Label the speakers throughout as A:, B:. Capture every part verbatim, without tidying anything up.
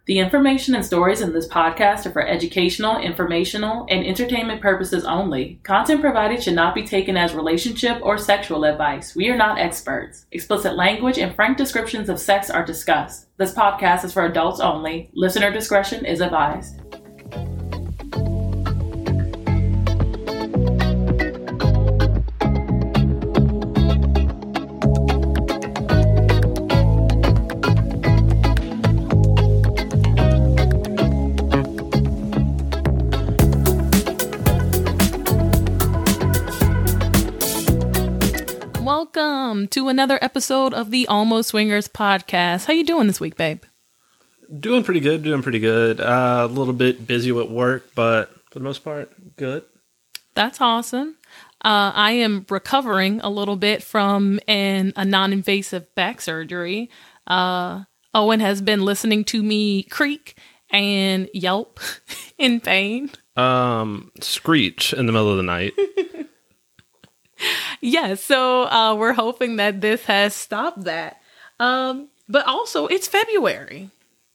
A: The information and stories in this podcast are for educational, informational, and entertainment purposes only. Content provided should not be taken as relationship or sexual advice. We are not experts. Explicit language and frank descriptions of sex are discussed. This podcast is for adults only. Listener discretion is advised.
B: Welcome to another episode of the Almost Swingers podcast. How you doing this week, babe?
C: Doing pretty good, doing pretty good. Uh, a little bit busy with work, but for the most part, good.
B: That's awesome. Uh, I am recovering a little bit from an, a non-invasive back surgery. Uh, Owen has been listening to me creak and yelp in pain.
C: Um, screech in the middle of the night.
B: Yes, so uh, we're hoping that this has stopped that. Um, but also, it's February.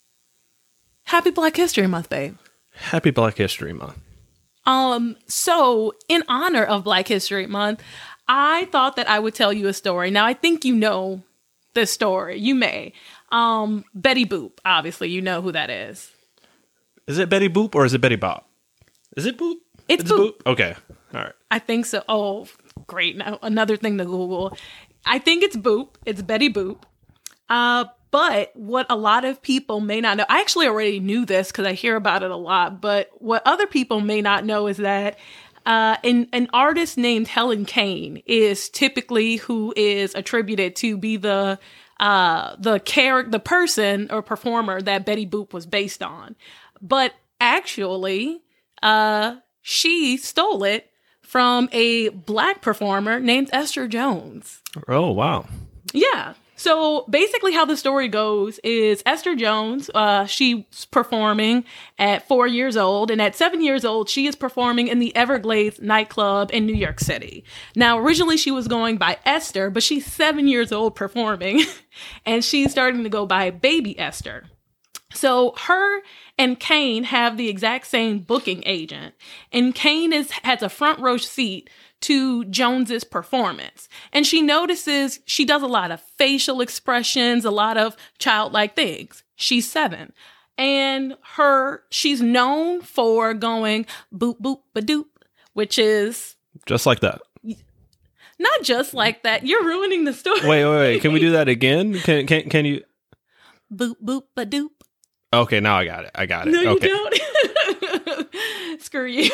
B: Happy Black History Month, babe.
C: Happy Black History Month.
B: Um, so, in honor of Black History Month, I thought that I would tell you a story. Now, I think you know this story. You may. Um, Betty Boop, obviously, you know who that is.
C: Is it Betty Boop or is it Betty Bop? Is it Boop?
B: It's, it's Boop.
C: Boop. Okay, all right.
B: I think so. Oh, great. Now, another thing to Google. I think it's Boop. It's Betty Boop. Uh, but what a lot of people may not know, I actually already knew this because I hear about it a lot, but what other people may not know is that uh, an, an artist named Helen Kane is typically who is attributed to be the uh, the character, the person or performer that Betty Boop was based on. But actually, uh, she stole it from a Black performer named Esther Jones.
C: Oh, wow.
B: Yeah. So basically how the story goes is Esther Jones, uh, she's performing at four years old. And at seven years old, she is performing in the Everglades nightclub in New York City. Now, originally she was going by Esther, but she's seven years old performing and she's starting to go by Baby Esther. So her and Kane have the exact same booking agent, and Kane is has a front row seat to Jones's performance. And she notices she does a lot of facial expressions, a lot of childlike things. She's seven. And her she's known for going boop boop ba doop, which is
C: just like that.
B: Not just like that. You're ruining the story.
C: Wait, wait, wait. Can we do that again? Can can can you
B: boop boop ba doop?
C: Okay, now I got it. I got it.
B: No,
C: okay.
B: you don't. Screw you.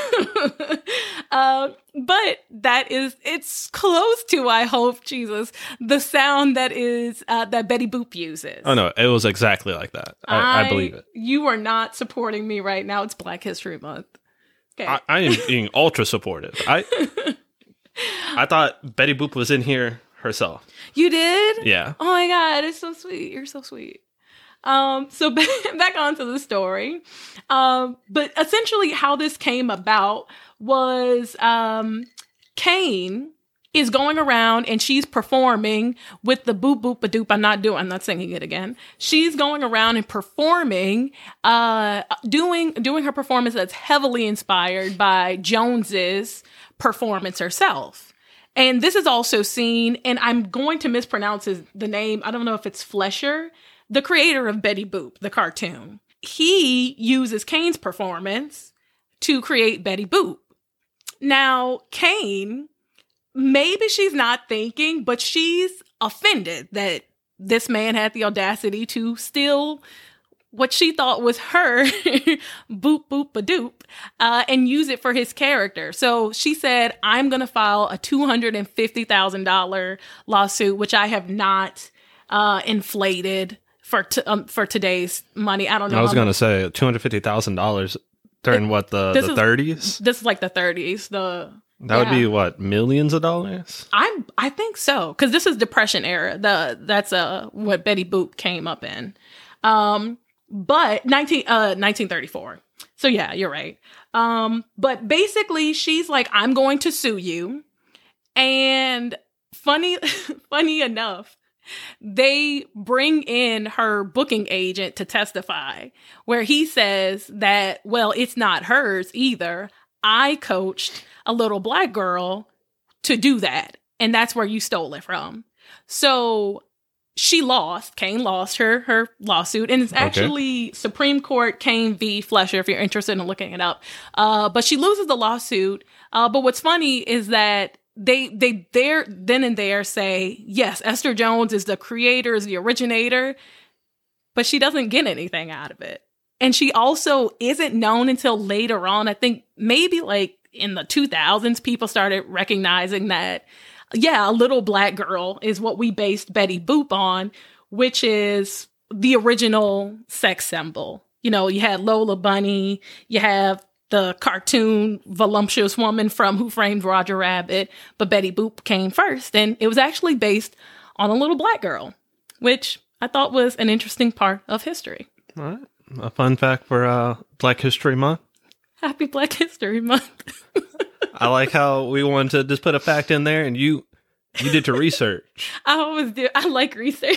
B: uh, but that is, it's close to, I hope, Jesus, the sound that is, uh, that Betty Boop uses.
C: Oh, no, it was exactly like that. I, I, I believe it.
B: You are not supporting me right now. It's Black History Month. Okay.
C: I, I am being ultra supportive. I I thought Betty Boop was in here herself.
B: You did?
C: Yeah.
B: Oh my God, it's so sweet. You're so sweet. Um, so back, back onto the story. Um, but essentially how this came about was, um, Kane is going around and she's performing with the boop boop a doop. I'm not doing, I'm not singing it again. She's going around and performing, uh, doing, doing her performance that's heavily inspired by Jones's performance herself. And this is also seen, and I'm going to mispronounce his, the name. I don't know if it's Fleischer, the creator of Betty Boop, the cartoon. He uses Kane's performance to create Betty Boop. Now, Kane, maybe she's not thinking, but she's offended that this man had the audacity to steal what she thought was her boop boop a doop uh, and use it for his character. So she said, I'm going to file a two hundred fifty thousand dollars lawsuit, which I have not uh, inflated for t- um, for today's money. I don't know.
C: I was going to say two hundred fifty thousand dollars during it, what, the, the is, thirties?
B: This is like the thirties. The
C: That yeah. would be what, millions of dollars?
B: I I think so, because this is Depression era. The That's uh, what Betty Boop came up in. Um, but nineteen, uh, nineteen thirty-four. So yeah, you're right. Um, but basically, she's like, I'm going to sue you. And funny, funny enough, they bring in her booking agent to testify, where he says that, well, it's not hers either. I coached a little black girl to do that, and that's where you stole it from. So she lost. Kane lost her her lawsuit, and it's actually okay. Supreme Court Kane v. Flesher, if you're interested in looking it up. Uh, but she loses the lawsuit. Uh, but what's funny is that they they there then and there say, yes, Esther Jones is the creator, is the originator, but she doesn't get anything out of it. And she also isn't known until later on. I think maybe like in the two thousands, people started recognizing that, yeah, a little black girl is what we based Betty Boop on, which is the original sex symbol. You know, you had Lola Bunny, you have the cartoon voluptuous woman from Who Framed Roger Rabbit, but Betty Boop came first. And it was actually based on a little black girl, which I thought was an interesting part of history.
C: All right. A fun fact for uh, Black History Month.
B: Happy Black History Month.
C: I like how we wanted to just put a fact in there, and you you did your research.
B: I always do. I like research.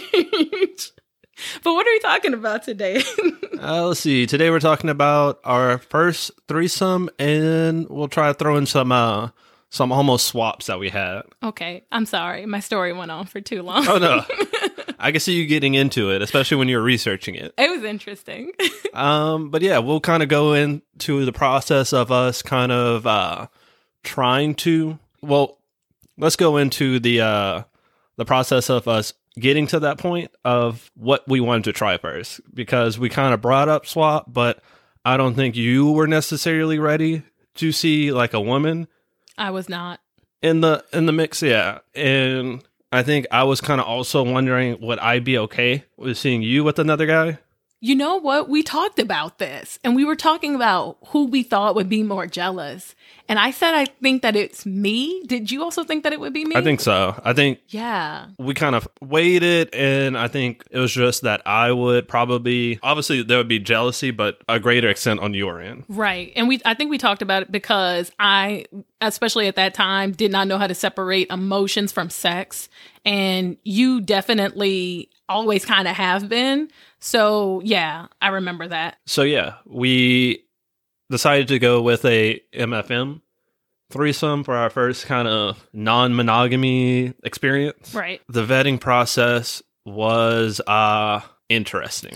B: But what are we talking about today?
C: uh, let's see. Today we're talking about our first threesome, and we'll try to throw in some uh, some almost swaps that we had.
B: Okay. I'm sorry. My story went on for too long.
C: Oh, no. I can see you getting into it, especially when you're researching it.
B: It was interesting.
C: um, but yeah, we'll kind of go into the process of us kind of uh, trying to, well, let's go into the uh, the process of us getting to that point of what we wanted to try first, because we kind of brought up swap, but I don't think you were necessarily ready to see like a woman.
B: I was not.
C: In the in the mix, yeah. And I think I was kind of also wondering, would I be okay with seeing you with another guy?
B: You know what? We talked about this, and we were talking about who we thought would be more jealous. And I said, I think that it's me. Did you also think that it would be me?
C: I think so. I think
B: yeah.
C: we kind of waited, and I think it was just that I would probably, obviously there would be jealousy, but a greater extent on your end.
B: Right. And we, I think we talked about it because I, especially at that time, did not know how to separate emotions from sex. And you definitely always kind of have been. So yeah, I remember that.
C: So yeah, we decided to go with a M F M threesome for our first kind of non-monogamy experience.
B: Right.
C: The vetting process was uh interesting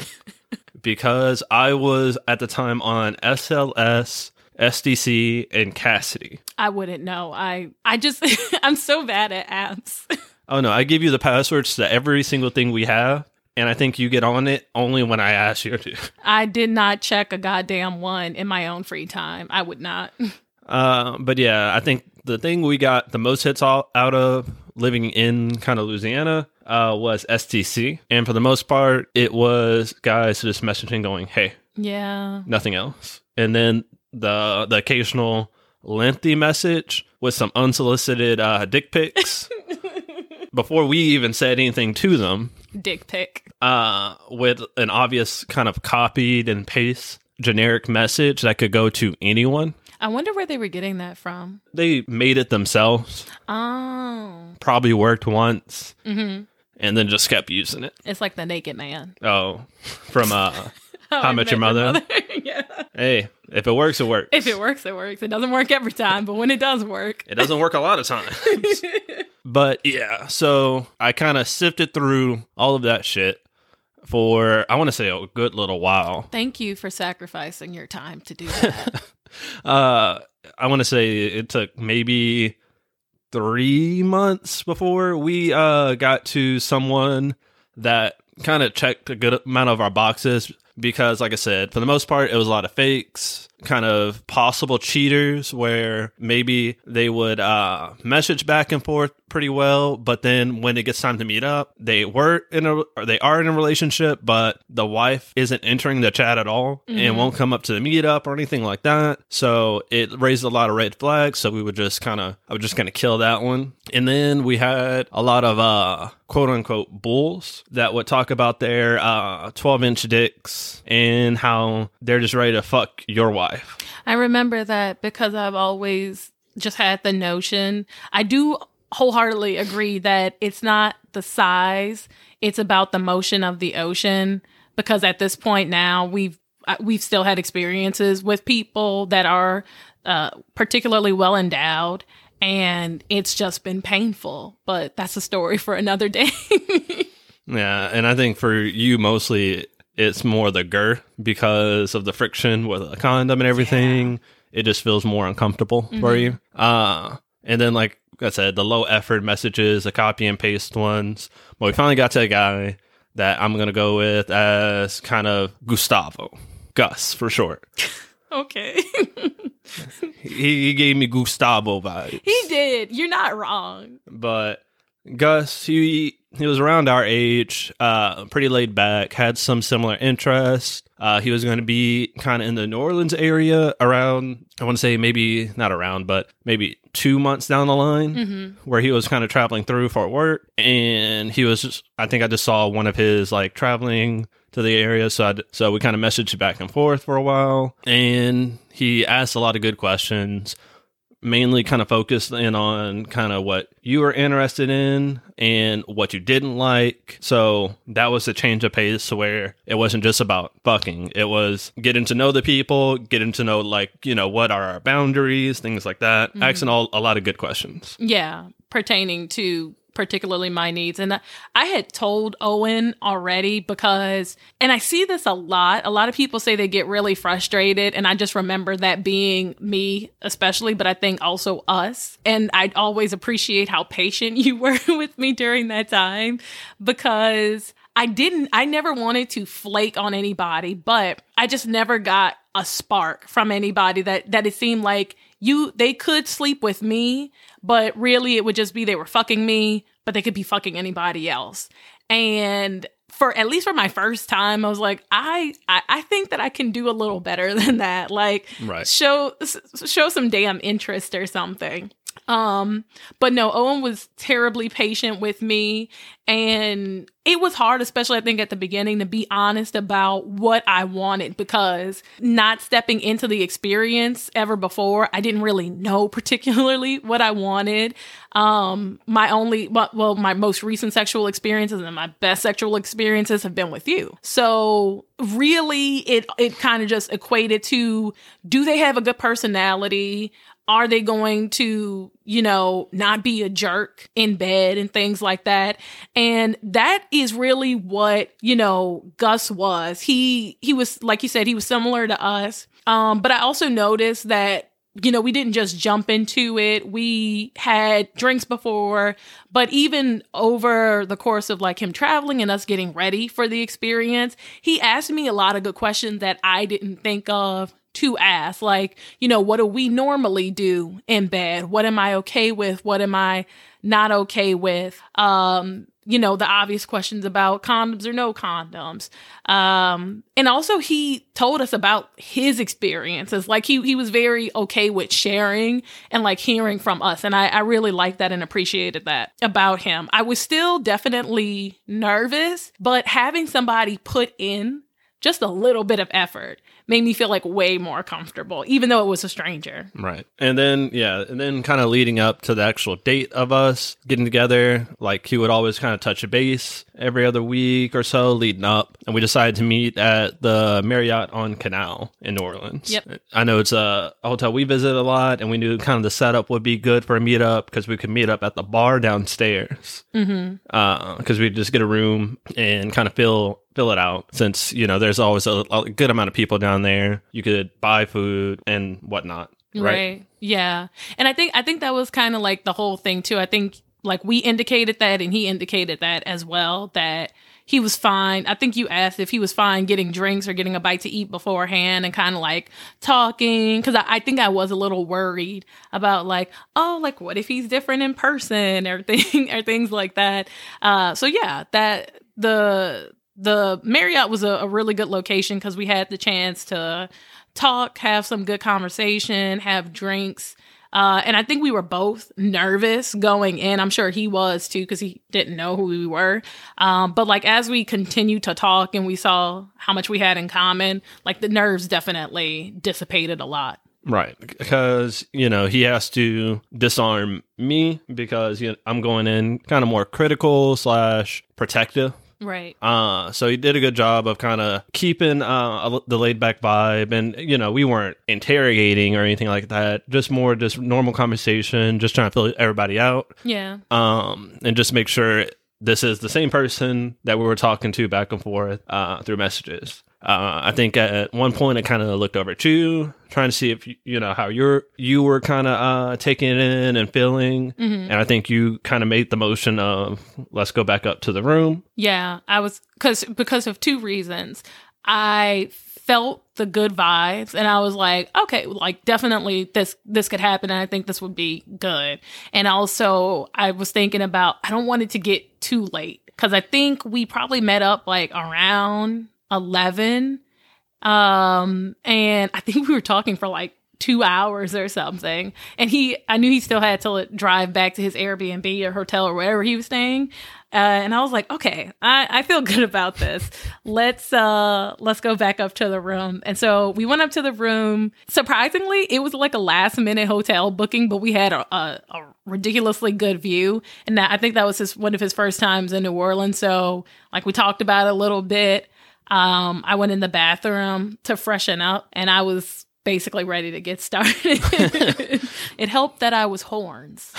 C: because I was at the time on S L S, S D C, and Cassidy.
B: I wouldn't know. I I just I'm so bad at apps.
C: Oh no, I give you the passwords to every single thing we have. And I think you get on it only when I ask you to.
B: I did not check a goddamn one in my own free time. I would not.
C: Uh, but yeah, I think the thing we got the most hits all out of living in kind of Louisiana uh, was S T C. And for the most part, it was guys just messaging going, hey.
B: Yeah.
C: Nothing else. And then the the occasional lengthy message with some unsolicited uh, dick pics. Before we even said anything to them.
B: Dick pic.
C: Uh, with an obvious kind of copied and paste generic message that could go to anyone.
B: I wonder where they were getting that from.
C: They made it themselves.
B: Oh.
C: Probably worked once.
B: Mm-hmm.
C: And then just kept using it.
B: It's like the Naked Man.
C: Oh, from uh,
B: How
C: I
B: I
C: Met
B: Met
C: Your Mother.
B: Your Mother. Yeah.
C: Hey, if it works, it works.
B: If it works, it works. It doesn't work every time, but when it does work.
C: It doesn't work a lot of times. But yeah, so I kind of sifted through all of that shit for, I want to say, a good little while.
B: Thank you for sacrificing your time to do that.
C: uh, I want to say it took maybe three months before we uh, got to someone that kind of checked a good amount of our boxes. Because, like I said, for the most part, it was a lot of fakes, kind of possible cheaters where maybe they would uh, message back and forth pretty well, but then when it gets time to meet up, they were in a or they are in a relationship, but the wife isn't entering the chat at all mm-hmm. and won't come up to the meetup or anything like that. So it raised a lot of red flags. So we would just kind of, I would just kind of kill that one. And then we had a lot of uh, quote unquote bulls that would talk about their uh, twelve inch dicks and how they're just ready to fuck your wife.
B: I remember that because I've always just had the notion. I do wholeheartedly agree that it's not the size, it's about the motion of the ocean. Because at this point now, we've we've still had experiences with people that are uh, particularly well endowed, and it's just been painful. But that's a story for another day.
C: Yeah, and I think for you mostly, it's more the girth because of the friction with a condom and everything. Yeah. It just feels more uncomfortable mm-hmm. for you. Uh, and then, like I said, the low effort messages, the copy and paste ones. But we finally got to a guy that I'm going to go with as kind of Gustavo. Gus, for short.
B: Okay.
C: he, he gave me Gustavo vibes.
B: He did. You're not wrong.
C: But Gus, he he was around our age, uh, pretty laid back, had some similar interests. Uh, he was going to be kind of in the New Orleans area around, I want to say maybe not around, but maybe two months down the line, mm-hmm. where he was kind of traveling through for work. And he was just, I think I just saw one of his like traveling to the area. So I, so we kind of messaged back and forth for a while. And he asked a lot of good questions, mainly kind of focused in on kind of what you were interested in and what you didn't like. So that was a change of pace to where it wasn't just about fucking. It was getting to know the people, getting to know, like, you know, what are our boundaries, things like that. Mm-hmm. Asking all, a lot of good questions.
B: Yeah, pertaining to particularly my needs. And I had told Owen already because, and I see this a lot, a lot of people say they get really frustrated, and I just remember that being me especially, but I think also us. And I'd always appreciate how patient you were with me during that time, because I didn't, I never wanted to flake on anybody, but I just never got a spark from anybody that, that it seemed like you, they could sleep with me, but really it would just be they were fucking me, but they could be fucking anybody else. And for at least for my first time, I was like, I, I, I think that I can do a little better than that. Like,
C: right.
B: show show some damn interest or something. Um, but no, Owen was terribly patient with me, and it was hard, especially I think at the beginning, to be honest about what I wanted, because not stepping into the experience ever before, I didn't really know particularly what I wanted. Um, my only, well, my most recent sexual experiences and my best sexual experiences have been with you. So really it, it kind of just equated to, do they have a good personality? Are they going to, you know, not be a jerk in bed and things like that? And that is really what, you know, Gus was. He, he was, like you said, he was similar to us. Um, but I also noticed that, you know, we didn't just jump into it. We had drinks before, but even over the course of like him traveling and us getting ready for the experience, he asked me a lot of good questions that I didn't think of to ask. Like, you know, what do we normally do in bed? What am I okay with? What am I not okay with? Um, you know, the obvious questions about condoms or no condoms. Um, and also he told us about his experiences. Like he, he was very okay with sharing and like hearing from us. And I, I really liked that and appreciated that about him. I was still definitely nervous, but having somebody put in just a little bit of effort made me feel like way more comfortable, even though it was a stranger.
C: Right. And then, yeah, and then kind of leading up to the actual date of us getting together, like he would always kind of touch a base every other week or so leading up. And we decided to meet at the Marriott on Canal in New Orleans.
B: Yep.
C: I know it's a hotel we visit a lot, and we knew kind of the setup would be good for a meetup because we could meet up at the bar downstairs. Mm-hmm. Uh, because we'd just get a room and kind of fill fill it out, since, you know, there's always a, a good amount of people down there. You could buy food and whatnot. Right.
B: Right. Yeah. And I think I think that was kind of like the whole thing too. I think like we indicated that and he indicated that as well, that he was fine. I think you asked if he was fine getting drinks or getting a bite to eat beforehand and kind of like talking. Cause I, I think I was a little worried about like, oh, like what if he's different in person or thing or things like that. Uh, so yeah, that the, The Marriott was a, a really good location because we had the chance to talk, have some good conversation, have drinks. Uh, and I think we were both nervous going in. I'm sure he was too, because he didn't know who we were. Um, but like as we continued to talk and we saw how much we had in common, like the nerves definitely dissipated a lot.
C: Right. Because, you know, he has to disarm me because you know, I'm going in kind of more critical slash protective.
B: Right.
C: Uh, so he did a good job of kind of keeping uh, a, the laid back vibe. And, you know, we weren't interrogating or anything like that. Just more just normal conversation, just trying to fill everybody out.
B: Yeah.
C: Um, and just make sure this is the same person that we were talking to back and forth uh, through messages. Uh, I think at one point I kind of looked over at you, trying to see if you, you know how you're you were kind of uh, taking it in and feeling,
B: Mm-hmm.
C: and I think you kind of made the motion of let's go back up to the room.
B: Yeah, I was because because of two reasons. I felt the good vibes, and I was like, okay, like definitely this this could happen, and I think this would be good. And also, I was thinking about I don't want it to get too late because I think we probably met up like around eleven, um and I think we were talking for like two hours or something, and he I knew he still had to drive back to his Airbnb or hotel or wherever he was staying, uh, and I was like, okay, I, I feel good about this. Let's uh let's go back up to the room. And so we went up to the room. Surprisingly, it was like a last minute hotel booking, but we had a, a, a ridiculously good view, and that, I think that was his one of his first times in New Orleans, so like we talked about it a little bit. Um, I went in the bathroom to freshen up, and I was basically ready to get started. It helped that I was horns.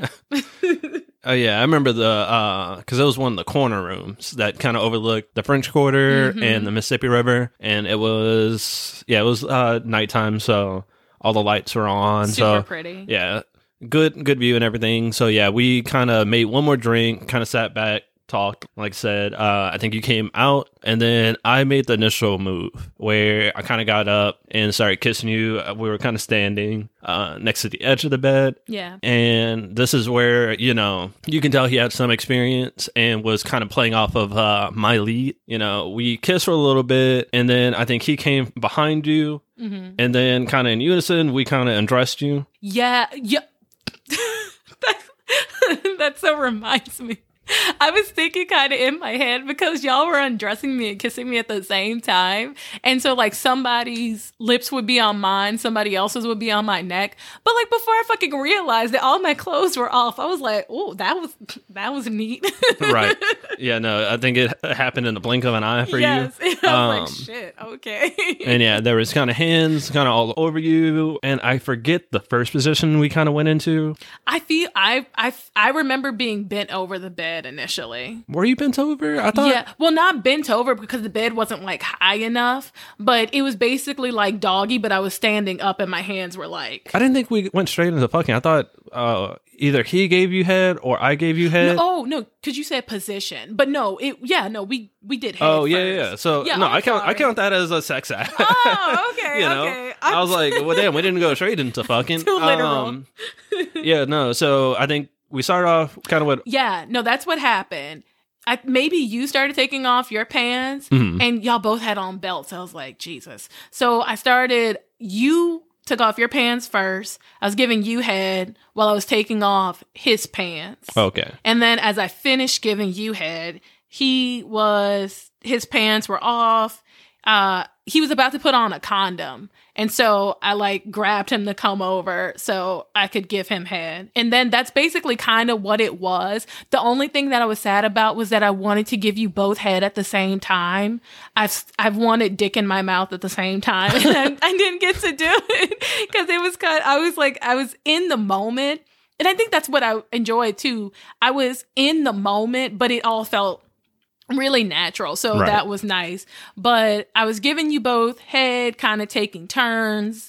C: Oh yeah, I remember the uh because it was one of the corner rooms that kind of overlooked the French Quarter
B: Mm-hmm.
C: and the Mississippi River, and it was yeah it was uh nighttime, so all the lights were on.
B: Super
C: so
B: pretty.
C: yeah, good good view and everything. So yeah, we kind of made one more drink, kind of sat back, talked. Like I said, uh, I think you came out, and then I made the initial move where I kind of got up and started kissing you. We were kind of standing uh, next to the edge of the bed.
B: Yeah.
C: And this is where, you know, you can tell he had some experience and was kind of playing off of uh, my lead. You know, we kissed for a little bit, and then I think he came behind you,
B: Mm-hmm.
C: and then kind of in unison, we kind of undressed you.
B: Yeah. Yeah. that, that so reminds me. I was thinking kind of in my head because y'all were undressing me and kissing me at the same time. And so like somebody's lips would be on mine, somebody else's would be on my neck. But like before I fucking realized that all my clothes were off, I was like, oh, that was that was neat.
C: Right. Yeah, no, I think it happened in the blink of an eye for
B: yes.
C: you.
B: I was
C: Um,
B: like, shit, okay.
C: And yeah, there was kind of hands kind of all over you. And I forget the first position we kind of went into.
B: I feel I I I remember being bent over the bed initially.
C: Were you bent over? I thought.
B: Yeah, well, not bent over because the bed wasn't like high enough, but it was basically like doggy, but I was standing up and my hands were like.
C: I didn't think we went straight into fucking. I thought uh, either he gave you head or I gave you head.
B: No, oh no, because you said position, but no, it yeah, no, we we did head
C: Oh yeah,
B: first.
C: yeah. So
B: Yeah,
C: no,
B: I'm
C: I count. I
B: sorry.
C: count that as a sex act.
B: Oh, okay,
C: you know,
B: okay.
C: I was like, well, damn, we didn't go straight into fucking.
B: Too literal.
C: Um, yeah, no. So I think we started off kind of with.
B: Yeah, no, that's what happened. I, maybe you started taking off your pants
C: Mhm.
B: and y'all both had on belts. I was like, Jesus. So I started, you took off your pants first. I was giving you head while I was taking off his pants.
C: Okay.
B: And then as I finished giving you head, he was, his pants were off. Uh, he was about to put on a condom. And so I like grabbed him to come over so I could give him head. And then that's basically kind of what it was. The only thing that I was sad about was that I wanted to give you both head at the same time. I've, I've wanted dick in my mouth at the same time. And I, I didn't get to do it because it was kind of, I was like, I was in the moment. And I think that's what I enjoyed too. I was in the moment, but it all felt really natural. So
C: Right.
B: that was nice. But I was giving you both head, kind of taking turns.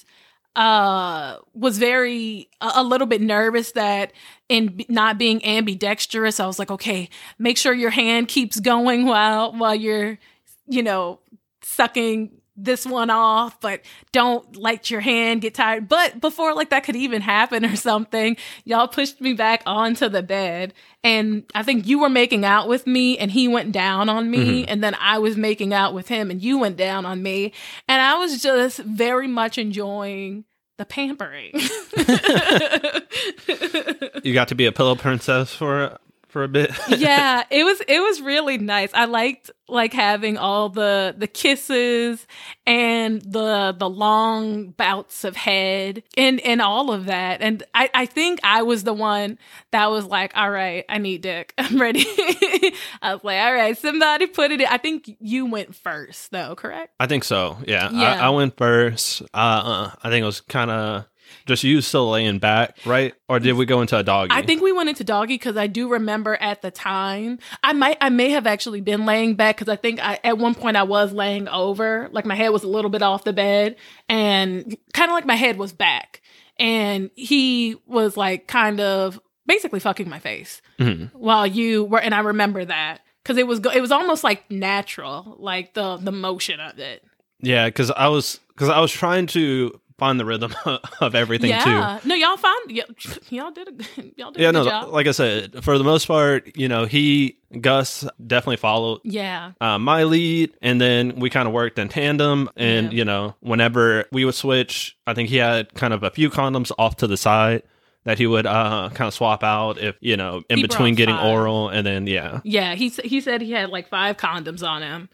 B: Uh, was very, a, a little bit nervous that in b- not being ambidextrous, I was like, okay, make sure your hand keeps going while, while you're, you know, sucking this one off, but don't let your hand get tired. But before like that could even happen or something, y'all pushed me back onto the bed, and I think you were making out with me and he went down on me,
C: Mhm.
B: and then I was making out with him and you went down on me, and I was just very much enjoying the pampering.
C: You got to be a pillow princess for for a bit.
B: Yeah, it was it was really nice. I liked like having all the the kisses and the the long bouts of head and and all of that. And I I think I was the one that was like, all right, I need dick. I'm ready. I was like, all right, somebody put it in. I think you went first though, correct?
C: I think so. Yeah,
B: Yeah.
C: I, I went first. Uh, I think it was kind of just you still laying back, right? Or did we go into a doggy?
B: I think we went into doggy because I do remember at the time I might I may have actually been laying back because I think I, at one point I was laying over, like my head was a little bit off the bed and kind of like my head was back, and he was like kind of basically fucking my face
C: Mm-hmm.
B: while you were, and I remember that because it was go- it was almost like natural, like the the motion of it.
C: Yeah, because I was because I was trying to find the rhythm of everything too.
B: Yeah, no, y'all found y- y'all did a y'all did
C: Yeah,
B: a
C: no,
B: good job.
C: like I said, for the most part, you know, he Gus definitely followed
B: Yeah,
C: uh, my lead, and then we kind of worked in tandem. And
B: Yeah.
C: you know, whenever we would switch, I think he had kind of a few condoms off to the side that he would uh, kind of swap out if you know in
B: He
C: between
B: brought
C: getting
B: five.
C: oral, and then yeah,
B: yeah. He s- he said he had like five condoms on him.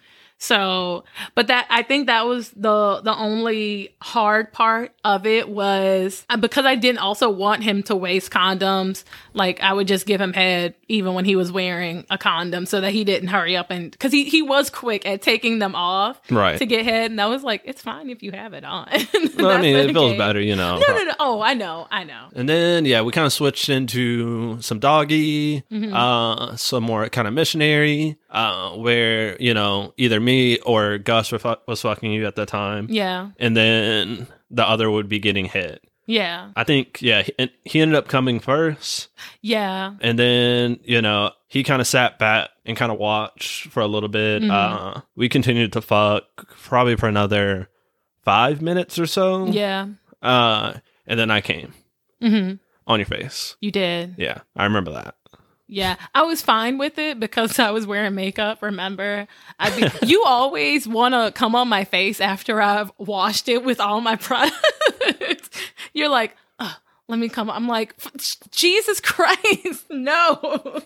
B: So, but that I think that was the the only hard part of it was uh, because I didn't also want him to waste condoms. Like I would just give him head even when he was wearing a condom, so that he didn't hurry up and because he he was quick at taking them off
C: right.
B: to get head, and I was like, it's fine if you have it on.
C: Well, I
B: That's
C: mean, it feels
B: okay.
C: better, you know.
B: No, no, no. Oh, I know, I know.
C: And then yeah, we kind of switched into some doggy,
B: Mhm.
C: uh, some more kind of missionary, uh, where you know either me or Gus were fu- was fucking you at the time,
B: Yeah,
C: and then the other would be getting hit.
B: yeah,
C: I think yeah, he, he ended up coming first,
B: yeah.
C: and then you know he kind of sat back and kind of watched for a little bit.
B: Mhm.
C: Uh, we continued to fuck probably for another five minutes or so.
B: Yeah.
C: Uh, and then I came
B: hmm
C: on your face.
B: You did.
C: Yeah, I remember that.
B: Yeah, I was fine with it because I was wearing makeup. Remember, I be, you always want to come on my face after I've washed it with all my products. You're like, oh, let me come. I'm like, Jesus Christ, no,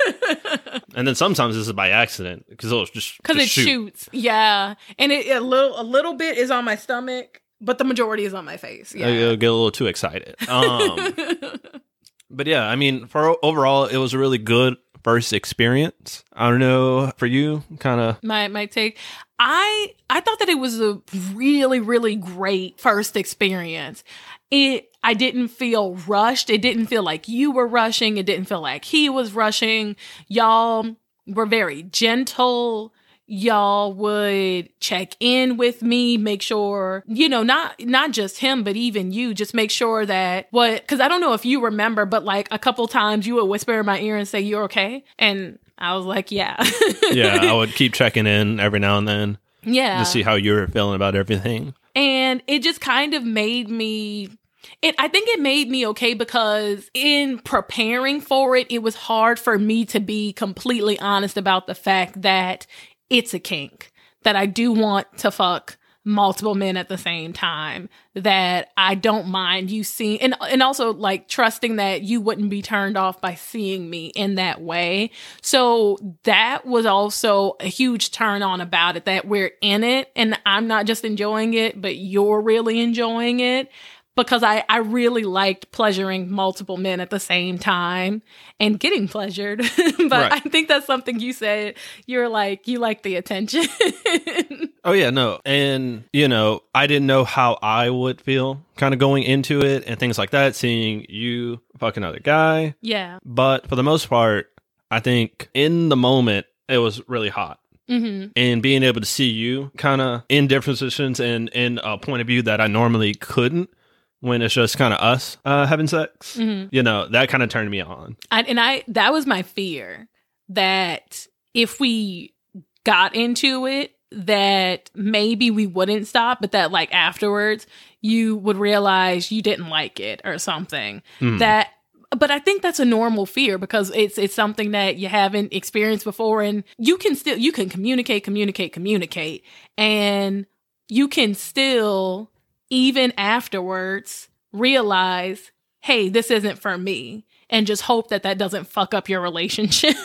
C: And then sometimes this is by accident because it'll just
B: because it
C: just shoot.
B: shoots. Yeah, and it a little a little bit is on my stomach, but the majority is on my face.
C: I'll
B: Yeah.
C: get a little too excited. Um, but yeah, I mean, for overall, it was a really good first experience. I don't know for you, kind of.
B: my my take. I I thought that it was a really really great first experience. It I didn't feel rushed. It didn't feel like you were rushing. It didn't feel like he was rushing. Y'all were very gentle. Y'all would check in with me, make sure, you know, not not just him, but even you, just make sure that what, because I don't know if you remember, but like a couple times you would whisper in my ear and say, "You're okay?" And I was like, yeah.
C: Yeah, I would keep checking in every now and then
B: Yeah.
C: to see how you were feeling about everything.
B: And it just kind of made me, it, I think it made me okay because in preparing for it, it was hard for me to be completely honest about the fact that it's a kink, that I do want to fuck multiple men at the same time, that I don't mind you seeing, and, and also like trusting that you wouldn't be turned off by seeing me in that way. So that was also a huge turn on about it, that we're in it and I'm not just enjoying it, but you're really enjoying it. Because I, I really liked pleasuring multiple men at the same time and getting pleasured. But
C: Right.
B: I think that's something you said. You're like, you like the attention.
C: Oh yeah, no. And you know, I didn't know how I would feel kind of going into it and things like that, seeing you fuck another guy.
B: Yeah.
C: But for the most part, I think in the moment it was really hot.
B: Mm-hmm.
C: And being able to see you kind of in different positions and in a point of view that I normally couldn't when it's just kind of us uh, having sex,
B: Mm-hmm.
C: you know, that kind of turned me on.
B: I, and I, that was my fear, that if we got into it, that maybe we wouldn't stop, but that like afterwards you would realize you didn't like it or something.
C: Mm.
B: That, but I think that's a normal fear because it's it's something that you haven't experienced before, and you can still you can communicate, communicate, communicate, and you can still even afterwards realize, hey, this isn't for me. and just hope that that doesn't fuck up your relationship.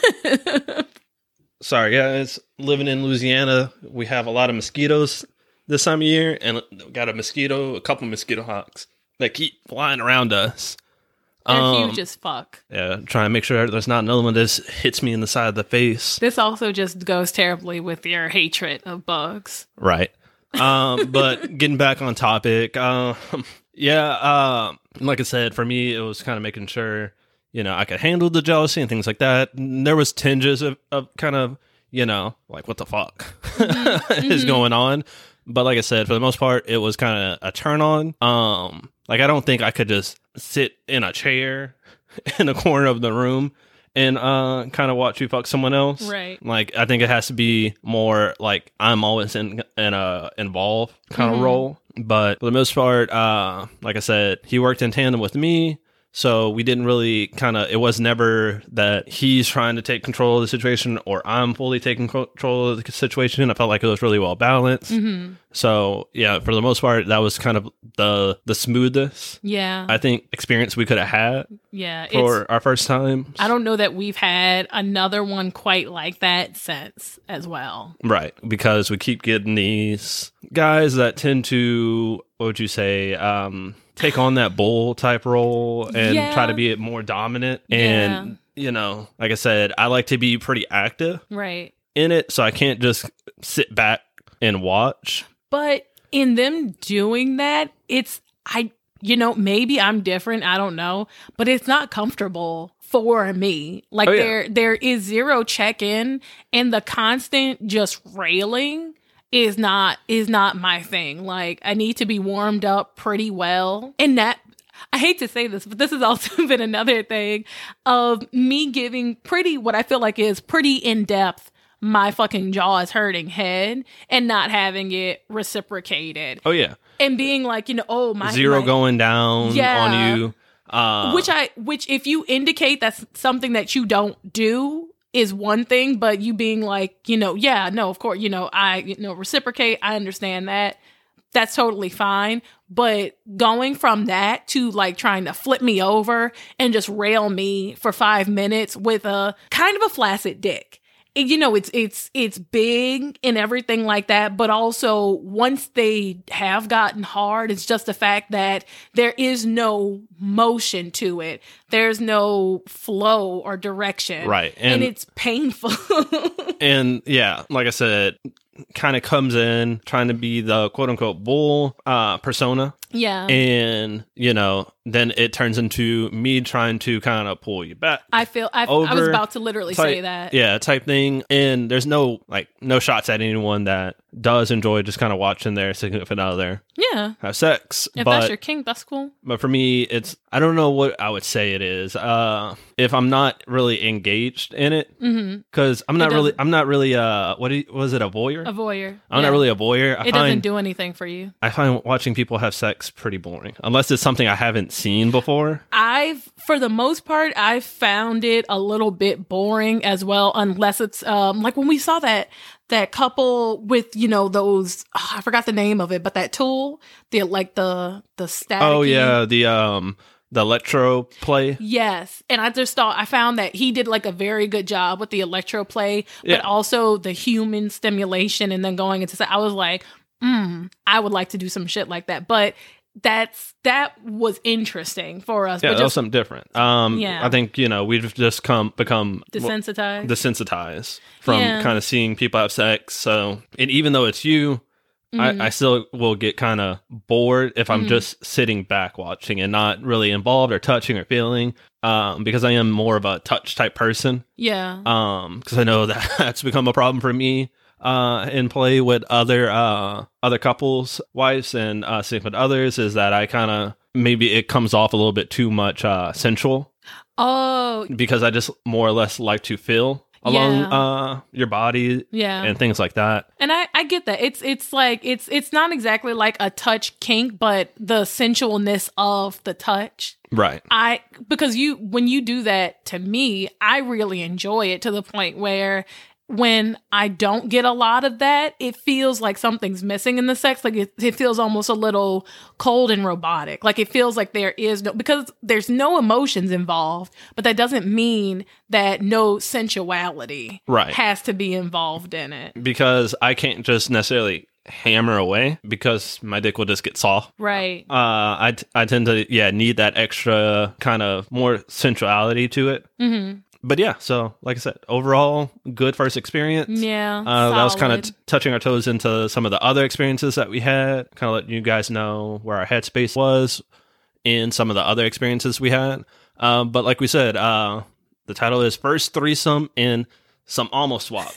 C: Sorry, guys. Living in Louisiana, we have a lot of mosquitoes this time of year, and we got a mosquito, a couple mosquito hawks that keep flying around us.
B: They're
C: Um,
B: huge as fuck.
C: Yeah, trying to make sure there's not another one that just hits me in the side of the face.
B: This also just goes terribly with your hatred of bugs.
C: Right. Um, but getting back on topic, um, yeah, uh, like I said, for me, it was kind of making sure, you know, I could handle the jealousy and things like that. And there was tinges of, of kind of, you know, like, what the fuck mm-hmm. is mm-hmm. going on? But like I said, for the most part, it was kind of a turn on. Um, like, I don't think I could just sit in a chair in a corner of the room and uh, kind of watch you fuck someone else.
B: Right.
C: Like, I think it has to be more like I'm always in, in a involved kind
B: mm-hmm.
C: of role. But for the most part, uh, like I said, he worked in tandem with me. So we didn't really kind of, it was never that he's trying to take control of the situation or I'm fully taking control of the situation. I felt like it was really well balanced.
B: Mm-hmm.
C: So yeah, for the most part, that was kind of the the smoothest,
B: yeah,
C: I think, experience we could have had.
B: Yeah,
C: for our first time.
B: I don't know that we've had another one quite like that since as well.
C: Right, because we keep getting these guys that tend to, what would you say, um, take on that bull type role and
B: yeah.
C: try to be more dominant. And, yeah. you know, like I said, I like to be pretty active
B: right.
C: in it, so I can't just sit back and watch.
B: But in them doing that, it's, I, you know, maybe I'm different, I don't know, but it's not comfortable for me. Like oh, yeah. there, there is zero check-in, and the constant just railing is not is not my thing. Like, I need to be warmed up pretty well. And that, I hate to say this, but this has also been another thing of me giving pretty, what I feel like is pretty in-depth, my fucking jaw is hurting head, and not having it reciprocated.
C: Oh, yeah.
B: And being like, you know, oh, my...
C: Zero
B: my,
C: going down
B: yeah.
C: on you. Uh,
B: which I, which if you indicate that's something that you don't do, is one thing, but you being like, you know, yeah, no, of course, you know, I, you know, reciprocate, I understand that. That's totally fine. But going from that to like trying to flip me over and just rail me for five minutes with a kind of a flaccid dick. And, you know, it's, it's, it's big and everything like that. But also once they have gotten hard, it's just the fact that there is no motion to it. There's no flow or direction.
C: Right.
B: And, and it's painful.
C: And yeah, like I said, kind of comes in trying to be the quote unquote bull uh, persona.
B: Yeah.
C: And, you know, then it turns into me trying to kind of pull you back.
B: I feel, I, I was about to literally
C: type,
B: say that.
C: Yeah, type thing. And there's no, like, no shots at anyone that does enjoy just kind of watching their significant other
B: yeah.
C: have sex.
B: If
C: but,
B: that's your kink, that's cool.
C: But for me, it's, I don't know what I would say it is. Uh, if I'm not really engaged in it, because mm-hmm. I'm not really, I'm not really, uh, what you, was it, a voyeur?
B: A voyeur.
C: I'm
B: yeah.
C: not really a voyeur. I
B: it
C: find,
B: doesn't do anything for you.
C: I find watching people have sex pretty boring, unless it's something I haven't seen before.
B: I've, for the most part, I've found it a little bit boring as well, unless it's, um, like when we saw that, that couple with, you know, those, oh, I forgot the name of it, but that tool, the, like the, the static.
C: Oh yeah. The, um, the electro play.
B: Yes. And I just thought, I found that he did like a very good job with the electro play, but
C: yeah.
B: also the human stimulation and then going into, I was like, mm, I would like to do some shit like that. But that's, that was interesting for us.
C: Yeah,
B: but
C: that
B: just,
C: was something different. Um,
B: yeah.
C: I think, you know, we've just come, become
B: desensitized,
C: well, desensitized from
B: yeah.
C: kind of seeing people have sex. So, and even though it's you, Mm-hmm. I, I still will get kind of bored if I'm mm-hmm. just sitting back watching and not really involved or touching or feeling, um, because I am more of a touch type person.
B: Yeah.
C: Um, because I know that that's become a problem for me uh, in play with other uh, other couples, wives, and uh, significant others, is that I kind of, maybe it comes off a little bit too much uh, sensual.
B: Oh.
C: Because I just more or less like to feel along
B: yeah.
C: uh your body
B: yeah.
C: and things like that.
B: And I, I get that. It's it's like it's it's not exactly like a touch kink, but the sensualness of the touch.
C: Right.
B: I because you when you do that to me, I really enjoy it to the point where when I don't get a lot of that, it feels like something's missing in the sex. Like it, it feels almost a little cold and robotic. Like it feels like there is no, because there's no emotions involved, but that doesn't mean that no sensuality
C: right.
B: has to be involved in it.
C: Because I can't just necessarily hammer away because my dick will just get soft.
B: Right.
C: Uh, I, t- I tend to, yeah, need that extra kind of more sensuality to it.
B: Mm-hmm.
C: But yeah, so like I said, overall, good first experience.
B: Yeah.
C: Uh, that was kind of
B: solid.
C: t- touching our toes into some of the other experiences that we had, kind of letting you guys know where our headspace was in some of the other experiences we had. Um, but like we said, uh, the title is First Threesome in Some Almost Swaps.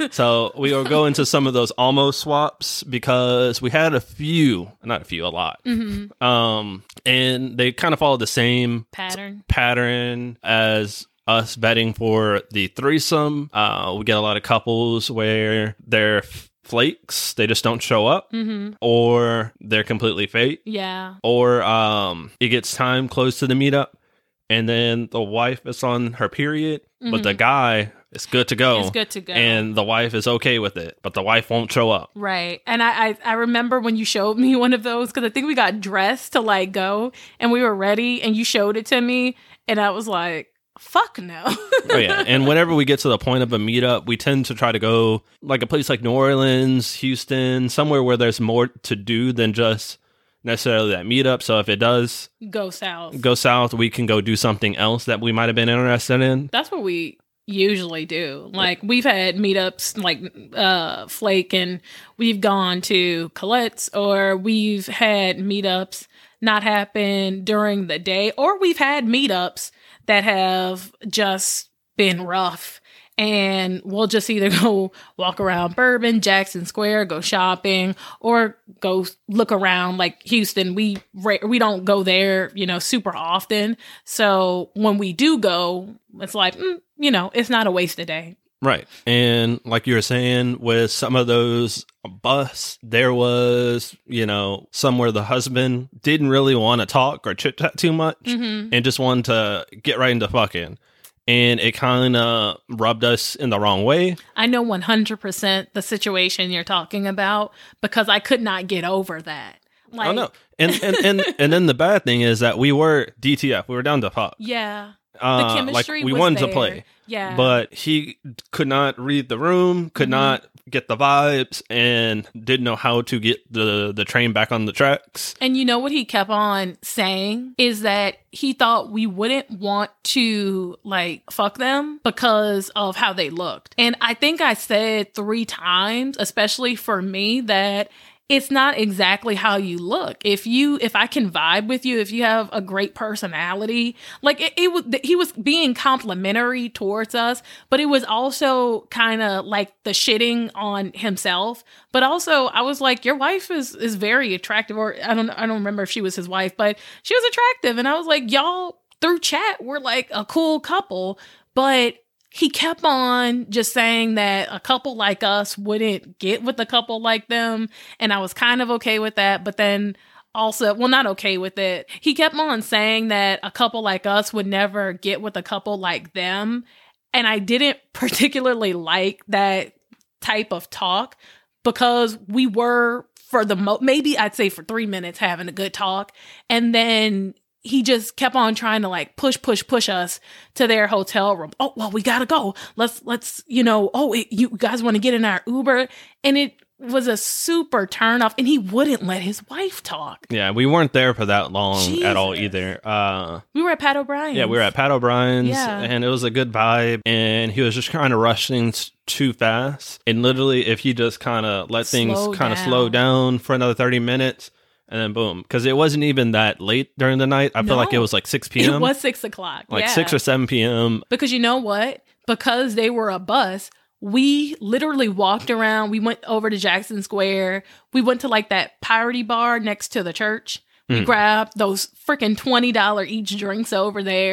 C: So we will go into some of those almost swaps because we had a few, not a few, a lot.
B: Mm-hmm.
C: Um, and they kind of follow the same
B: pattern
C: pattern as us betting for the threesome. Uh, we get a lot of couples where they're f- flakes, they just don't show up,
B: mm-hmm.
C: or they're completely fake,
B: yeah,
C: or um, it gets time close to the meetup, and then the wife is on her period, mm-hmm. but the guy is good to go.
B: It's good to go,
C: and the wife is okay with it, but the wife won't show up.
B: Right, and I I, I remember when you showed me one of those because I think we got dressed to like go, and we were ready, and you showed it to me, and I was like, fuck no.
C: Oh yeah, and whenever we get to the point of a meetup, we tend to try to go like a place like New Orleans, Houston, somewhere where there's more to do than just necessarily that meetup. So if it does
B: go south,
C: go south, we can go do something else that we might have been interested in.
B: That's what we usually do. Like we've had meetups like uh Flake, and we've gone to Colette's, or we've had meetups not happen during the day, or we've had meetups that have just been rough, and we'll just either go walk around Bourbon, Jackson Square, go shopping, or go look around. Like Houston, we we don't go there, you know, super often. So when we do go, it's like, mm, you know, it's not a wasted day.
C: Right. And like you were saying, with some of those busts, there was, you know, somewhere the husband didn't really want to talk or chit chat too much, mm-hmm. and just wanted to get right into fucking. And it kind of rubbed us in the wrong way.
B: I know one hundred percent the situation you're talking about because I could not get over that. Like,
C: oh, no. And, and, and, and then the bad thing is that we were D T F. We were down to fuck.
B: Yeah.
C: Uh,
B: the chemistry
C: like we
B: was
C: wanted
B: there.
C: to play.
B: Yeah.
C: But he could not read the room, could mm-hmm. not get the vibes, and didn't know how to get the, the train back on the tracks.
B: And you know what he kept on saying is that he thought we wouldn't want to like fuck them because of how they looked. And I think I said three times, especially for me, that it's not exactly how you look. If you, if I can vibe with you, if you have a great personality, like it, it was, he was being complimentary towards us, but it was also kind of like the shitting on himself. But also I was like, your wife is, is very attractive, or I don't, I don't remember if she was his wife, but she was attractive. And I was like, y'all through chat, we're like a cool couple, but he kept on just saying that a couple like us wouldn't get with a couple like them. And I was kind of okay with that. But then also, well, not okay with it. He kept on saying that a couple like us would never get with a couple like them. And I didn't particularly like that type of talk because we were, for the mo- maybe I'd say for three minutes having a good talk. And then he just kept on trying to like push, push, push us to their hotel room. Oh, well, we gotta go. Let's, let's, you know, oh, it, you guys want to get in our Uber? And it was a super turn off, and he wouldn't let his wife talk.
C: Yeah, we weren't there for that long
B: Jesus.
C: at all either. Uh,
B: we were at Pat O'Brien's.
C: Yeah, we were at Pat O'Brien's,
B: yeah. and
C: it was a good vibe, and he was just kind of rushing too fast. And literally, if he just kind of let things kind of slow down for another thirty minutes, and then boom, because it wasn't even that late during the night. I
B: no.
C: feel like it was like six p.m.
B: It was six o'clock.
C: Like
B: yeah.
C: six or seven p.m.
B: Because you know what? Because they were a bus, we literally walked around. We went over to Jackson Square. We went to like that piratey bar next to the church. We mm. grabbed those freaking twenty dollars each drinks over there.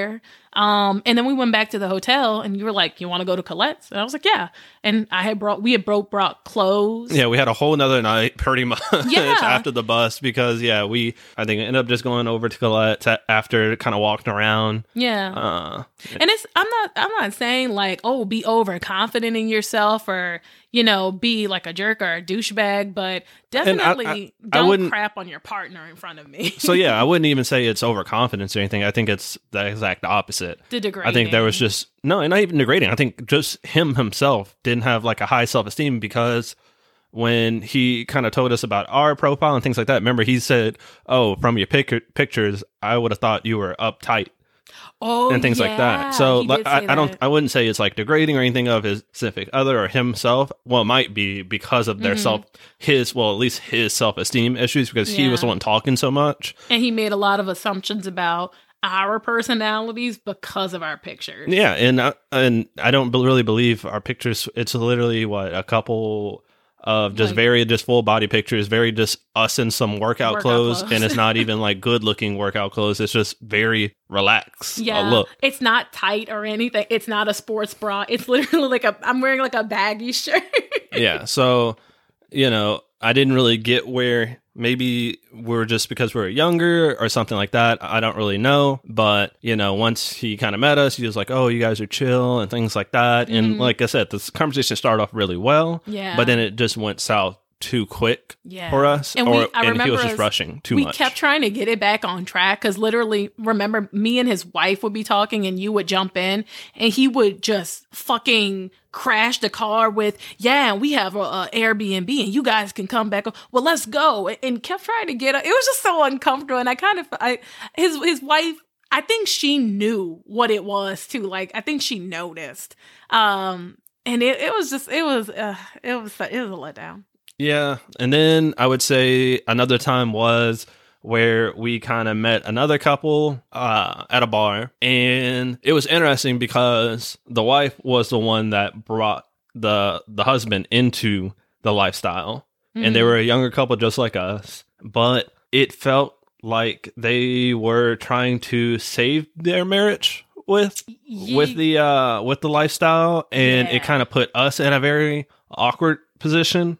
B: Um, and then we went back to the hotel and you were like, you want to go to Colette's? And I was like, yeah. And I had brought, we had brought, brought clothes.
C: Yeah, we had a whole nother night pretty much
B: Yeah.
C: after the bus because, yeah, we, I think, ended up just going over to Colette's after kind of walking around.
B: Yeah.
C: Uh,
B: and it's, I'm not, I'm not saying like, oh, be overconfident in yourself or, you know, be like a jerk or a douchebag, but definitely
C: I, I,
B: don't
C: I wouldn't,
B: crap on your partner in front of me.
C: So, yeah, I wouldn't even say it's overconfidence or anything. I think it's the exact opposite.
B: The degrading.
C: I think there was just, no, not even degrading. I think just him himself didn't have like a high self-esteem because when he kind of told us about our profile and things like that, remember he said, oh, from your pic- pictures, I would have thought you were uptight.
B: Oh,
C: and things
B: yeah,
C: like that. So like, I, I don't,
B: that.
C: I wouldn't say it's like degrading or anything of his specific other or himself. Well, it might be because of their mm-hmm. self, his, well, at least his self-esteem issues because yeah. he was the one talking so much.
B: And he made a lot of assumptions about our personalities because of our pictures.
C: Yeah. And, I, and I don't really believe our pictures. It's literally what, a couple of just like, very just full body pictures, very just us in some workout, workout clothes, clothes. And it's not even like good looking workout clothes. It's just very relaxed.
B: Yeah,
C: uh, look.
B: It's not tight or anything. It's not a sports bra. It's literally like a I'm wearing like a baggy shirt.
C: Yeah, so you know, I didn't really get where maybe we're just because we we're younger or something like that. I don't really know. But, you know, once he kind of met us, he was like, oh, you guys are chill and things like that. Mm-hmm. And like I said, this conversation started off really well.
B: Yeah.
C: But then it just went south too quick
B: yeah.
C: for us.
B: And,
C: or,
B: we, I
C: and he was
B: us,
C: just rushing too
B: we
C: much.
B: We kept trying to get it back on track because literally, remember, me and his wife would be talking and you would jump in and he would just fucking crash the car with, yeah, we have a, a Airbnb and you guys can come back. Well, let's go. And kept trying to get it. It was just so uncomfortable. And I kind of, I his his wife, I think she knew what it was too. Like, I think she noticed. Um, and it, it was just, it was, uh, it was, it was a letdown.
C: Yeah. And then I would say another time was where we kind of met another couple uh, at a bar. And it was interesting because the wife was the one that brought the the husband into the lifestyle. Mm-hmm. And they were a younger couple just like us. But it felt like they were trying to save their marriage with Ye- with the uh, with the lifestyle. And yeah. it kind of put us in a very awkward position.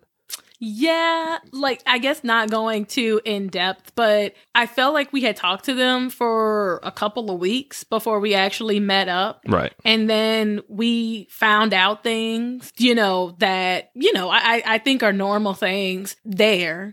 B: Yeah, like, I guess not going too in depth, but I felt like we had talked to them for a couple of weeks before we actually met up.
C: Right.
B: And then we found out things, you know, that, you know, I, I think are normal things there.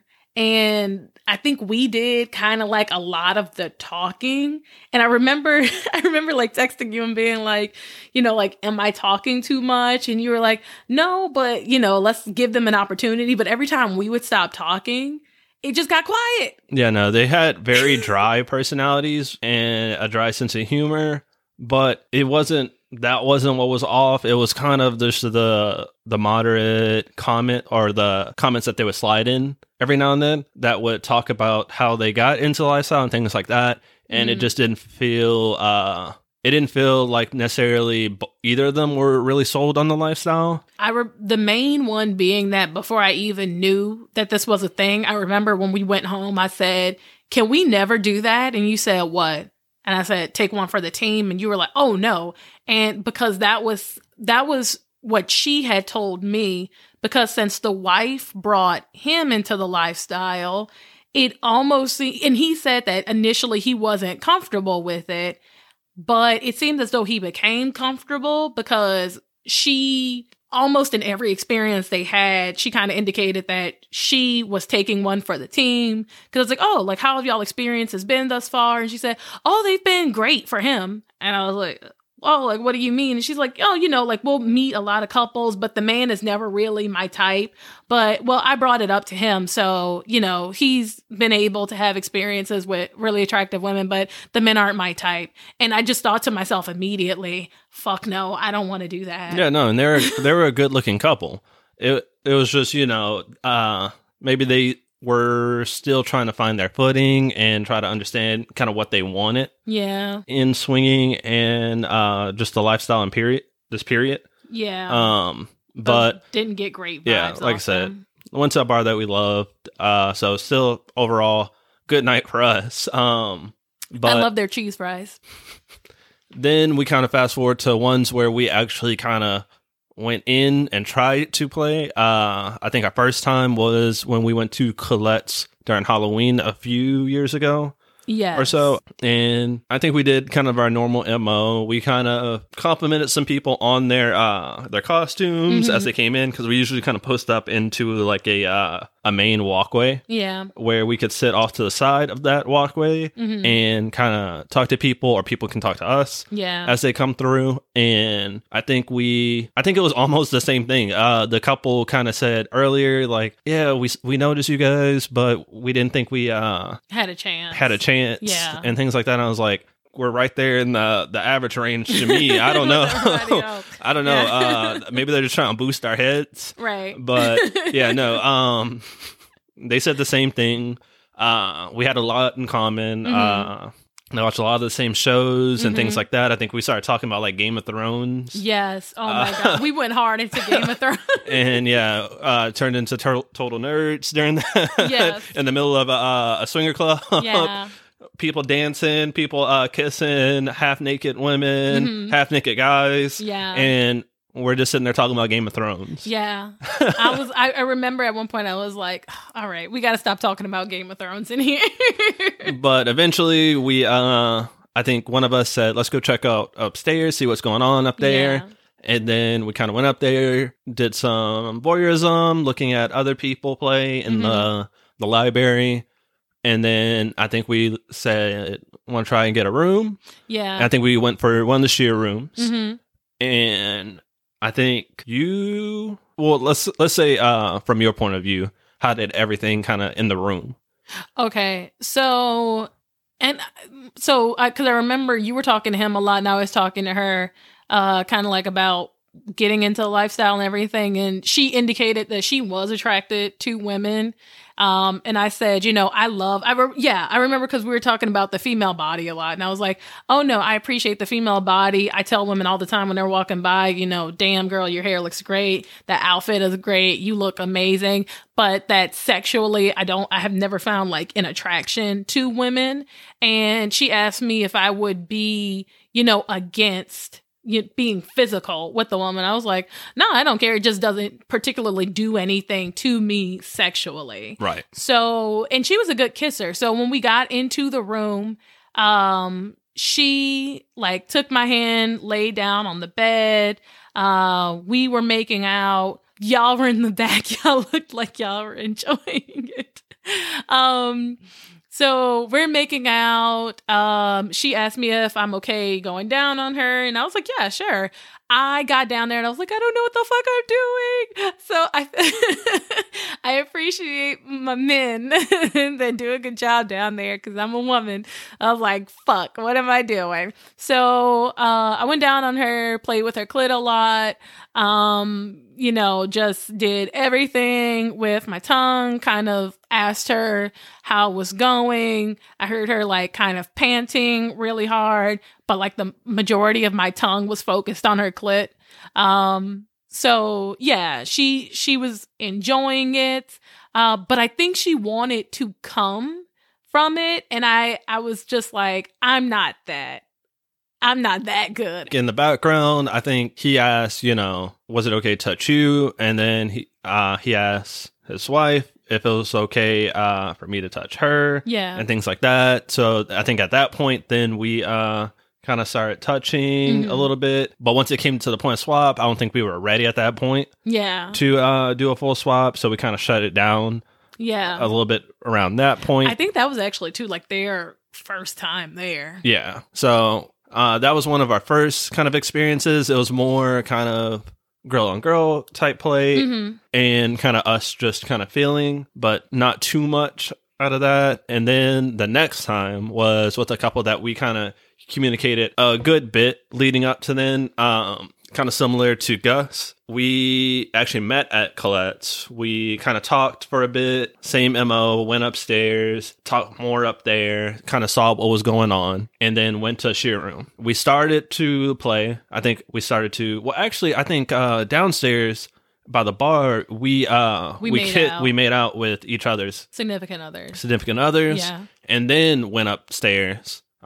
B: And I think we did kind of like a lot of the talking. And I remember, I remember like texting you and being like, you know, like, am I talking too much? And you were like, no, but you know, let's give them an opportunity. But every time we would stop talking, it just got quiet.
C: Yeah, no, they had very dry personalities and a dry sense of humor, but it wasn't, that wasn't what was off. It was kind of just the the moderate comment or the comments that they would slide in every now and then that would talk about how they got into lifestyle and things like that. And mm. it just didn't feel, uh, it didn't feel like necessarily either of them were really sold on the lifestyle.
B: I re- the main one being that before I even knew that this was a thing, I remember when we went home, I said, can we never do that? And you said, what? And I said, take one for the team. And you were like, oh, no. And because that was that was what she had told me, because since the wife brought him into the lifestyle, it almost, and he said that initially he wasn't comfortable with it, but it seemed as though he became comfortable because she, almost in every experience they had, she kind of indicated that she was taking one for the team. Because it's like, oh, like, how have y'all experiences been thus far? And she said, oh, they've been great for him. And I was like, oh, like, what do you mean? And she's like, oh, you know, like, we'll meet a lot of couples, but the man is never really my type. But, well, I brought it up to him. So, you know, he's been able to have experiences with really attractive women, but the men aren't my type. And I just thought to myself immediately, fuck no, I don't want to do that.
C: Yeah, no, and they're, they were a good looking couple. It, it was just, you know, uh, maybe they were still trying to find their footing and try to understand kind of what they wanted.
B: Yeah.
C: In swinging and uh, just the lifestyle and period, this period.
B: Yeah.
C: Um, but,
B: but didn't get great vibes.
C: Yeah, like I said,
B: them.
C: Went to a bar that we loved. Uh, so still overall good night for us. Um, but
B: I love their cheese fries.
C: Then we kind of fast forward to ones where we actually kind of went in and tried to play. Uh, I think our first time was when we went to Colette's during Halloween a few years ago.
B: Yes.
C: Or so. And I think we did kind of our normal M O. We kind of complimented some people on their uh, their costumes mm-hmm. as they came in, because we usually kind of post up into like a uh, a main walkway.
B: Yeah.
C: Where we could sit off to the side of that walkway mm-hmm. and kind of talk to people, or people can talk to us
B: yeah.
C: as they come through. And I think we, I think it was almost the same thing. Uh, the couple kind of said earlier, like, yeah, we we noticed you guys, but we didn't think we uh,
B: had a chance.
C: Had a chance.
B: Yeah.
C: And things like that. And I was like, we're right there in the, the average range to me. I don't know. I don't know. Uh, maybe they're just trying to boost our heads.
B: Right.
C: But yeah, no. Um, they said the same thing. Uh, we had a lot in common. Mm-hmm. Uh, I watched a lot of the same shows and mm-hmm. things like that. I think we started talking about like Game of Thrones.
B: Yes. Oh my uh, God. We went hard into Game of Thrones.
C: And yeah, uh, turned into tur- total nerds during that.
B: Yes.
C: In the middle of a, a swinger club.
B: Yeah.
C: People dancing, people uh, kissing, half naked women, mm-hmm. half naked guys.
B: Yeah.
C: And we're just sitting there talking about Game of Thrones.
B: Yeah. I was I, I remember at one point I was like, all right, we got to stop talking about Game of Thrones in here.
C: But eventually we, uh, I think one of us said, let's go check out upstairs, see what's going on up there. Yeah. And then we kind of went up there, did some voyeurism, looking at other people play in mm-hmm. the the library. And then I think we said, want to try and get a room.
B: Yeah.
C: And I think we went for one of the sheer rooms.
B: Mm-hmm.
C: And I think you, well, let's let's say uh, from your point of view, how did everything kind of in the room?
B: Okay. So, and so, because I, I remember you were talking to him a lot and I was talking to her uh, kind of like about getting into the lifestyle and everything. And she indicated that she was attracted to women. Um, and I said, you know, I love, I re- yeah, I remember because we were talking about the female body a lot. And I was like, oh no, I appreciate the female body. I tell women all the time when they're walking by, you know, damn girl, your hair looks great. That outfit is great. You look amazing. But that sexually, I don't, I have never found like an attraction to women. And she asked me if I would be, you know, against you being physical with the woman. I was like, no, I don't care. It just doesn't particularly do anything to me sexually.
C: Right.
B: So, and she was a good kisser. So when we got into the room, um, she like took my hand, laid down on the bed. Uh, we were making out. Y'all were in the back. Y'all looked like y'all were enjoying it. Um, So we're making out. Um, she asked me if I'm okay going down on her. And I was like, yeah, sure. I got down there and I was like, I don't know what the fuck I'm doing. So I I appreciate my men that do a good job down there because I'm a woman. I was like, fuck, what am I doing? So uh, I went down on her, played with her clit a lot. Um, you know, just did everything with my tongue, kind of asked her how it was going. I heard her like kind of panting really hard, but like the majority of my tongue was focused on her clit. Um, so yeah, she, she was enjoying it. Uh, but I think she wanted to come from it. And I, I was just like, I'm not that. I'm not that good.
C: In the background, I think he asked, you know, was it okay to touch you? And then he uh, he asked his wife if it was okay uh, for me to touch her.
B: Yeah.
C: And things like that. So I think at that point, then we uh, kind of started touching mm-hmm. a little bit. But once it came to the point of swap, I don't think we were ready at that point.
B: Yeah.
C: To uh, do a full swap. So we kind of shut it down.
B: Yeah.
C: A little bit around that point.
B: I think that was actually, too, like their first time there.
C: Yeah. So... Uh, that was one of our first kind of experiences. It was more kind of girl on girl type play mm-hmm. and kind of us just kind of feeling, but not too much out of that. And then the next time was with a couple that we kind of communicated a good bit leading up to then. Um, kind of similar to Gus. We actually met at Colette's. We kind of talked for a bit, same M O, went upstairs, talked more up there, kind of saw what was going on, and then went to a sheer room. We started to play. I think we started to, well, actually, I think uh, downstairs by the bar, we uh
B: we,
C: we
B: made
C: hit,
B: out.
C: we made out with each other's
B: significant others.
C: Significant others.
B: Yeah.
C: And then went upstairs.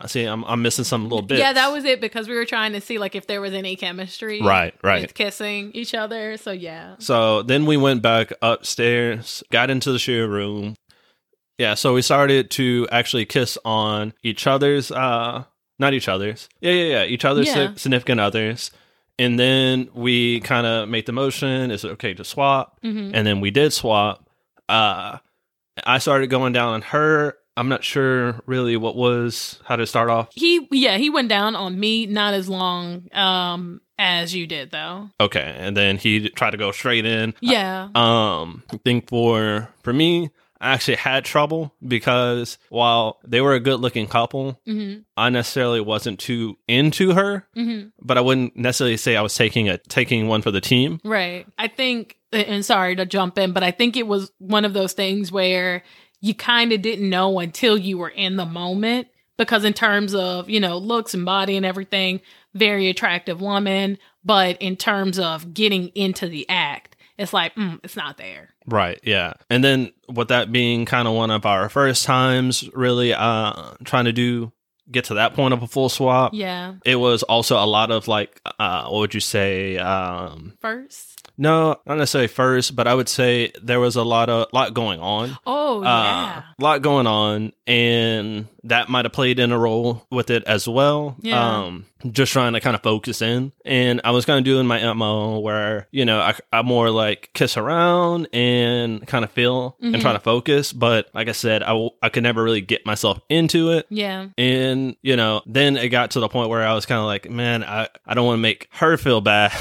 C: See, I'm I'm missing some little bits.
B: Yeah, that was it because we were trying to see like if there was any chemistry.
C: Right, right.
B: With kissing each other. So yeah.
C: So then we went back upstairs, got into the share room. Yeah, so we started to actually kiss on each other's, uh, not each other's. Yeah, yeah, yeah, each other's
B: Yeah.
C: significant others. And then we kind of made the motion, is it okay to swap?
B: Mhm.
C: And then we did swap. Uh, I started going down on her. I'm not sure really what was, how to start off.
B: He yeah, he went down on me not as long um as you did though.
C: Okay, and then he tried to go straight in.
B: Yeah.
C: Um, I think for for me, I actually had trouble because while they were a good looking couple,
B: Mhm.
C: I necessarily wasn't too into her,
B: Mhm.
C: but I wouldn't necessarily say I was taking a taking one for the team.
B: Right. I think and sorry to jump in, but I think it was one of those things where you kind of didn't know until you were in the moment because in terms of, you know, looks and body and everything, very attractive woman, but in terms of getting into the act, it's like, mm, it's not there.
C: Right, yeah. And then with that being kind of one of our first times really uh trying to do get to that point of a full swap.
B: Yeah.
C: It was also a lot of like uh what would you say um
B: First.
C: no, not necessarily first, but I would say there was a lot of lot going on.
B: Oh, yeah.
C: Uh, a lot going on, and that might have played in a role with it as well.
B: Yeah.
C: Um, just trying to kind of focus in. And I was kind of doing my M O where, you know, I, I more like kiss around and kind of feel
B: Mhm.
C: and try to focus. But like I said, I, w- I could never really get myself into it.
B: Yeah.
C: And, you know, then it got to the point where I was kind of like, man, I, I don't want to make her feel bad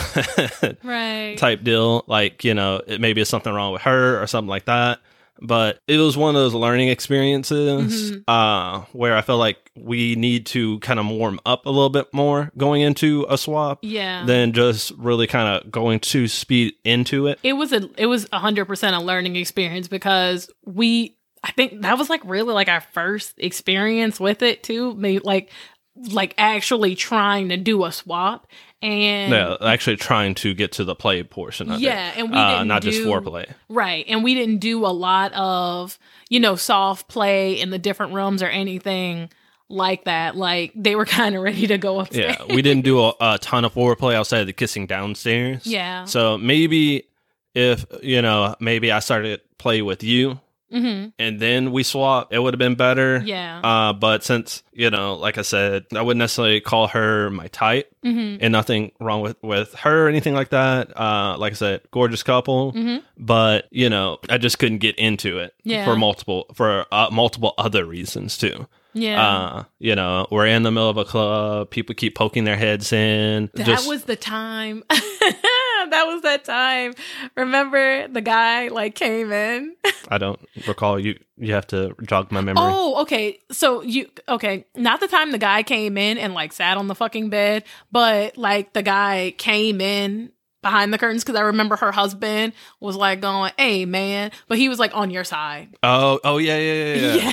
B: Right.
C: type deal. Like, you know, it, maybe it's something wrong with her or something like that. But it was one of those learning experiences
B: Mhm.
C: uh, where I feel like we need to kind of warm up a little bit more going into a swap
B: Yeah.
C: than just really kind of going to speed into it.
B: It was a it was a hundred percent a learning experience because we I think that was like really like our first experience with it too. Maybe like like actually trying to do a swap and
C: Yeah, actually trying to get to the play portion of
B: Yeah,
C: it.
B: and we
C: uh,
B: didn't
C: not just
B: do-
C: foreplay.
B: right. And we didn't do a lot of, you know, soft play in the different rooms or anything like that. Like they were kind of ready to go upstairs.
C: Yeah, we didn't do a, a ton of foreplay outside of the kissing downstairs.
B: Yeah.
C: So maybe if, you know, maybe I started play with you
B: Mm-hmm.
C: and then we swap, it would have been better.
B: Yeah.
C: Uh, but since, you know, like I said, I wouldn't necessarily call her my type
B: Mm-hmm.
C: and nothing wrong with, with her or anything like that. Uh, like I said, gorgeous couple,
B: Mm-hmm.
C: but, you know, I just couldn't get into it
B: Yeah.
C: for multiple, for uh, multiple other reasons too.
B: Yeah.
C: Uh, you know, we're in the middle of a club. People keep poking their heads in.
B: That
C: Just-
B: was the time. That was that time. Remember the guy like came in?
C: I don't recall. You you have to jog my memory.
B: Oh, okay. So you okay, not the time the guy came in and like sat on the fucking bed, but like the guy came in behind the curtains because I remember her husband was like going, "Hey, man," but he was like on your side.
C: Oh, oh yeah, yeah, yeah, yeah.
B: Yeah.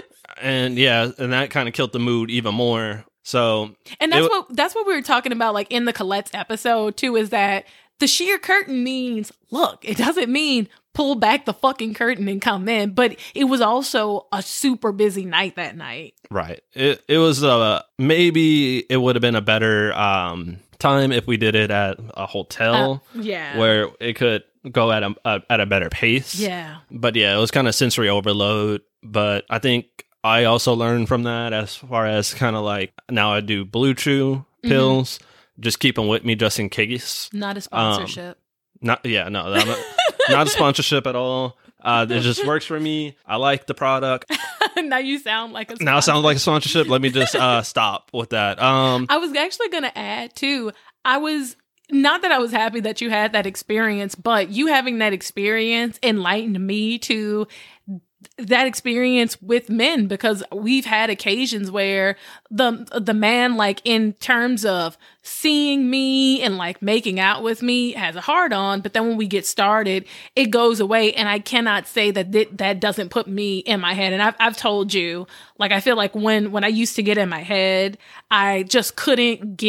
C: And yeah, and that kind of killed the mood even more. So
B: And that's
C: It-
B: what that's what we were talking about like in the Colette's episode too, is that the sheer curtain means look, it doesn't mean pull back the fucking curtain and come in, but it was also a super busy night that night.
C: right, it it was uh maybe it would have been a better um time if we did it at a hotel
B: Uh, yeah.
C: where it could go at a, a at a better pace.
B: Yeah.
C: But yeah, it was kind of sensory overload. But I think I also learned from that as far as kind of like now I do Blue Chew pills, just keep them with me just in case.
B: Not a sponsorship.
C: Not yeah, no, I'm not, not a sponsorship at all. Uh, it just works for me. I like the product.
B: Now you sound like a
C: Now it
B: sponsor.
C: sounds like a sponsorship. Let me just uh, stop with that. Um,
B: I was actually going to add too. I was not that I was happy that you had that experience, but you having that experience enlightened me to that experience with men, because we've had occasions where the the man, like in terms of seeing me and like making out with me, has a hard on, but then when we get started, it goes away, and I cannot say that th- that doesn't put me in my head. And I've I've told you, like I feel like when when I used to get in my head, I just couldn't get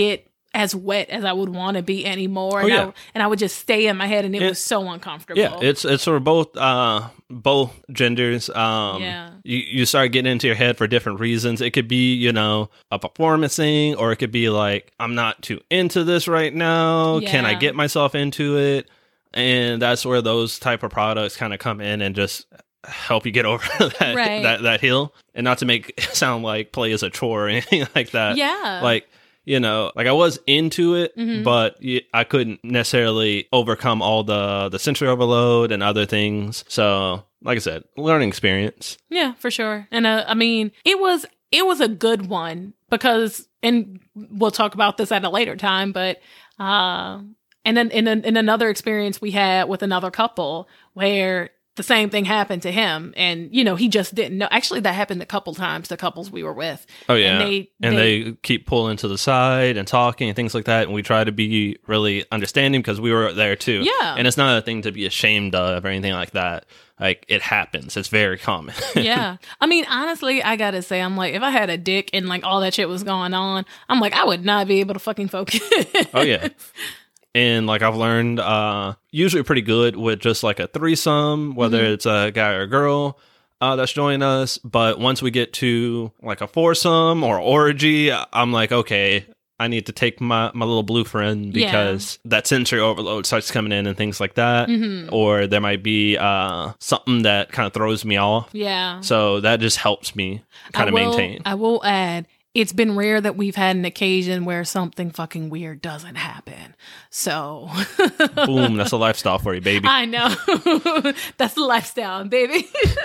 B: as wet as I would want to be anymore.
C: Oh,
B: and,
C: yeah.
B: I, and I would just stay in my head, and it,
C: It-
B: was so uncomfortable.
C: Yeah, it's it's for both uh both genders. Um
B: Yeah.
C: you, you start getting into your head for different reasons. It could be, you know, a performance thing, or it could be like, I'm not too into this right now. Can I
B: Yeah.
C: get myself into it? And that's where those type of products kind of come in and just help you get over that,
B: Right.
C: that that hill. And not to make it sound like play is a chore or anything like that.
B: Yeah.
C: Like, you know, like I was into it,
B: Mhm.
C: but y- I couldn't necessarily overcome all the the sensory overload and other things. So, like I said, learning experience.
B: Yeah, for sure. And uh, I mean, it was it was a good one because, and we'll talk about this at a later time, but uh, and then in in another experience we had with another couple where the same thing happened to him, and you know he just didn't know. Actually, that happened a couple times to couples we were with.
C: Oh yeah,
B: and they
C: and they, keep pulling to the side and talking and things like that. And we try to be really understanding because we were there too.
B: Yeah.
C: And it's not a thing to be ashamed of or anything like that. Like, it happens. It's very common.
B: Yeah. I mean, honestly, I gotta say, I'm like, if I had a dick and like all that shit was going on, I'm like, I would not be able to fucking focus.
C: Oh yeah. And like I've learned, uh, usually pretty good with just like a threesome, whether
B: Mhm.
C: it's a guy or a girl uh, that's joining us. But once we get to like a foursome or orgy, I'm like, okay, I need to take my, my little blue friend
B: Yeah.
C: because that sensory overload starts coming in and things like that.
B: Mhm.
C: Or there might be uh, something that kind of throws me off.
B: Yeah.
C: So that just helps me kind
B: I
C: of
B: will-
C: maintain.
B: I will add, it's been rare that we've had an occasion where something fucking weird doesn't happen. So,
C: Boom, that's a lifestyle for you, baby.
B: I know. That's the lifestyle, baby.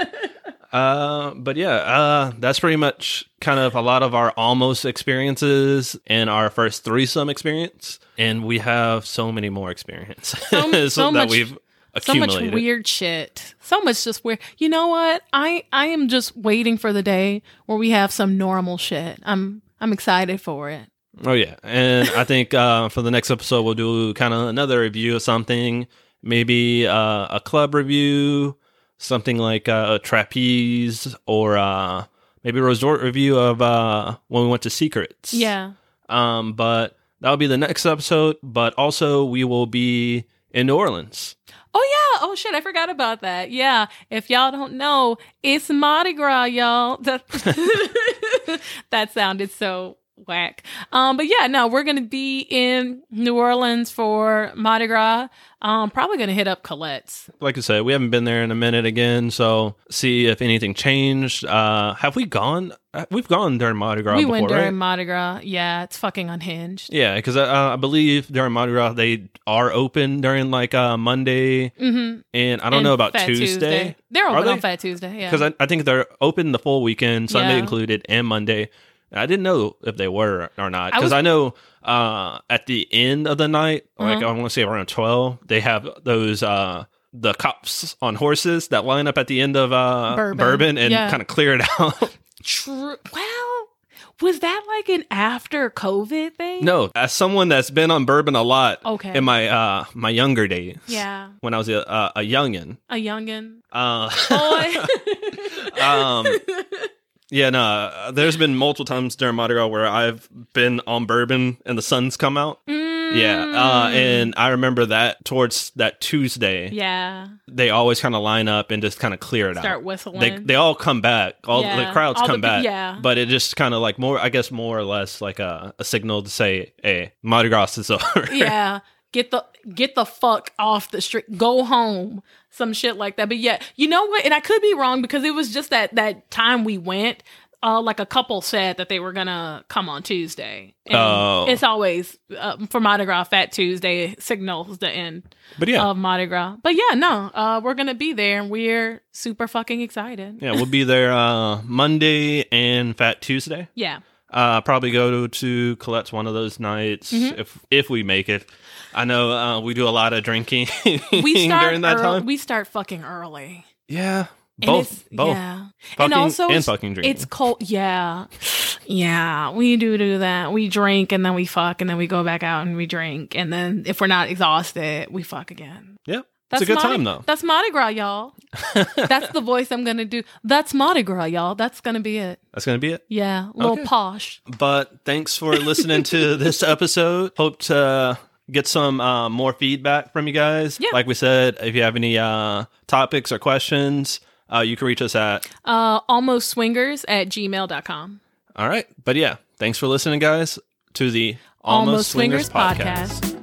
C: Uh, but yeah, uh, that's pretty much kind of a lot of our almost experiences in our first threesome experience, and we have so many more experiences
B: So- so
C: that
B: much-
C: we've
B: So much
C: accumulated.
B: weird shit. So much just weird. You know what? I I am just waiting for the day where we have some normal shit. I'm I'm excited for it.
C: Oh yeah, and I think uh, for the next episode we'll do kind of another review of something, maybe uh, a club review, something like uh, a trapeze, or uh, maybe a resort review of uh, when we went to Secrets.
B: Yeah.
C: Um, but that'll be the next episode. But also, we will be in New Orleans.
B: Oh yeah. Oh shit, I forgot about that. Yeah. If y'all don't know, it's Mardi Gras, y'all. That, that sounded so whack. Um, but yeah, no, we're gonna be in New Orleans for Mardi Gras. Um, probably gonna hit up Colette's.
C: Like I said, we haven't been there in a minute again, so see if anything changed. Uh, have we gone? uh, We've gone during Mardi Gras
B: we
C: before,
B: went during
C: right?
B: Mardi Gras. Yeah, it's fucking unhinged.
C: Yeah, because uh, I believe during Mardi Gras they are open during like uh, Monday,
B: Mm-hmm.
C: and I don't
B: And
C: know about
B: Fat
C: Tuesday.
B: They're
C: Are
B: open
C: they?
B: on Fat Tuesday. Yeah.
C: Because I, I think they're open the full weekend, Sunday
B: Yeah.
C: included, and Monday. I didn't know if they were or not
B: I
C: because
B: was-
C: I, know uh, at the end of the night, like
B: Uh-huh.
C: I want to say around twelve, they have those uh, the cops on horses that line up at the end of uh,
B: Bourbon.
C: bourbon, and
B: Yeah.
C: kind of clear it out.
B: True. Well, was that like an after COVID thing?
C: No, as someone that's been on bourbon a lot
B: Okay.
C: in my uh, my younger days,
B: Yeah.
C: when I was a, a, a youngin,
B: A youngin.
C: uh,
B: Boy.
C: um, yeah, no, uh, there's been multiple times during Mardi Gras where I've been on bourbon and the sun's come out. Yeah, uh,
B: Mm.
C: and I remember that towards that Tuesday,
B: Yeah.
C: they always kind of line up and just kind of clear it
B: Start
C: out.
B: whistling.
C: They they all come back, all the
B: Yeah.
C: crowds
B: All the
C: come
B: pe-
C: back.
B: yeah.
C: but it just kind of like more, I guess, more or less like a, a signal to say, "Hey, Mardi Gras is over."
B: Yeah. Get the get the fuck off the street. Go home. Some shit like that. But yeah, you know what? And I could be wrong because it was just that that time we went. Uh, like a couple said that they were gonna come on Tuesday. And
C: Oh.
B: it's always uh, for Mardi Gras. Fat Tuesday signals the end
C: But yeah,
B: of Mardi Gras. But yeah, no, uh, we're gonna be there and we're super fucking excited.
C: yeah, we'll be there uh, Monday and Fat Tuesday.
B: Yeah.
C: Uh, probably go to Colette's one of those nights
B: Mhm.
C: if if we make it. I know uh, we do a lot of drinking
B: We start
C: during that
B: earl-
C: time.
B: we start fucking early.
C: yeah,
B: And
C: both,
B: it's-
C: both,
B: Yeah.
C: fucking
B: and also
C: and
B: it's-
C: fucking drinking.
B: It's cold. Yeah. Yeah. We do do that. We drink and then we fuck and then we go back out and we drink. And then if we're not exhausted, we fuck again.
C: Yep.
B: That's
C: it's a good
B: Mardi,
C: time, though.
B: That's Mardi Gras, y'all. That's the voice I'm going to do. That's Mardi Gras, y'all. That's going to be it.
C: That's going to be it?
B: Yeah, a little
C: Okay.
B: posh.
C: But thanks for listening to this episode. Hope to get some uh, more feedback from you guys.
B: Yeah.
C: Like we said, if you have any uh, topics or questions, uh, you can reach us at...
B: Uh, almost swingers at gmail dot com.
C: All right. But yeah, thanks for listening, guys, to the
B: Almost,
C: Almost,
B: Swingers,
C: Swingers,
B: podcast.
C: podcast.